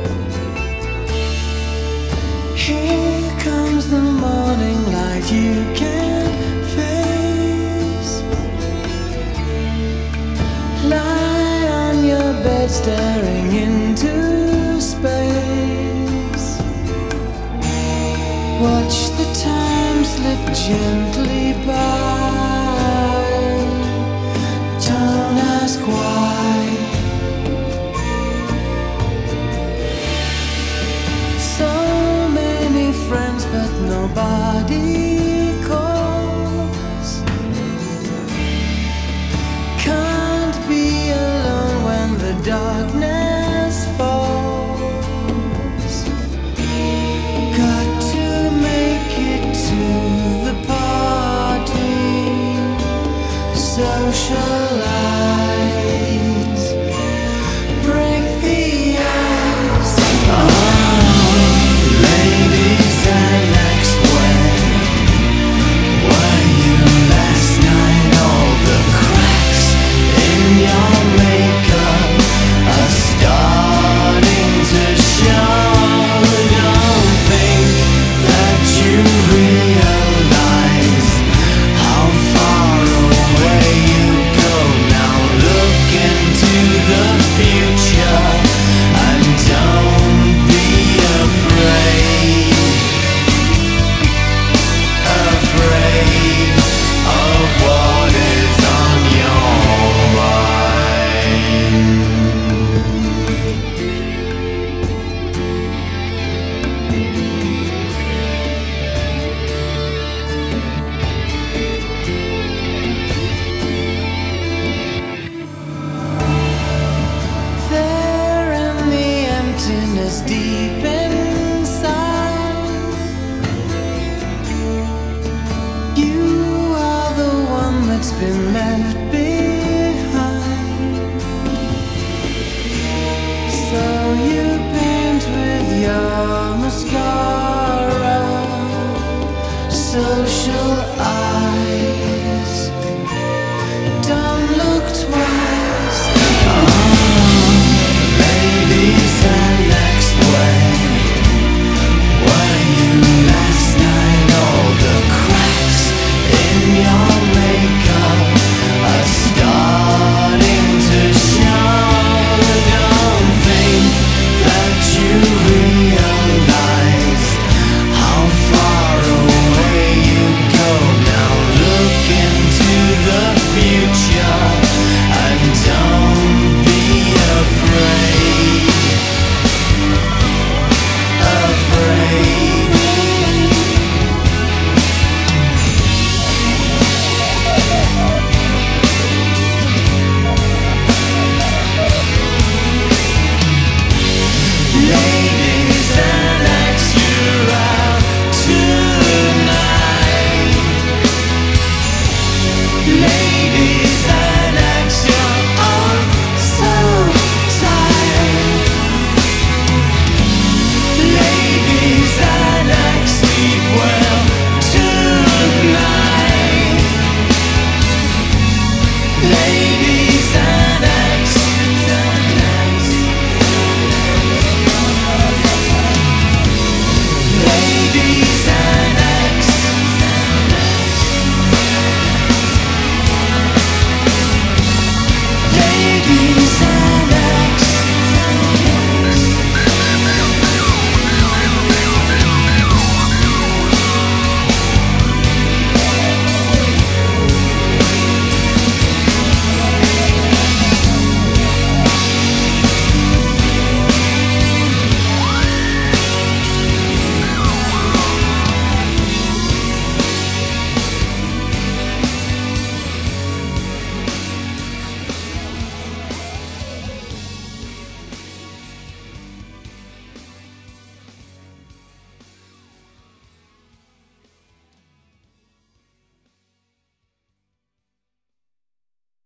Here comes the morning light you can't face. Lie on your bed staring into space. Watch the time slip gently by. Don't ask why. So many friends but nobody calls. Can't be alone when the darkness falls. Got to make it to the party. Socialize. Break the ice. Ladies and ex-wed, were you last night? All the cracks in your makeup are starting to show. Don't think that you realize how far away you go. Now look into the future and don't be afraid of what is on your mind. There in the emptiness deep inside, you are the one that's been left behind. So you paint with your mascara.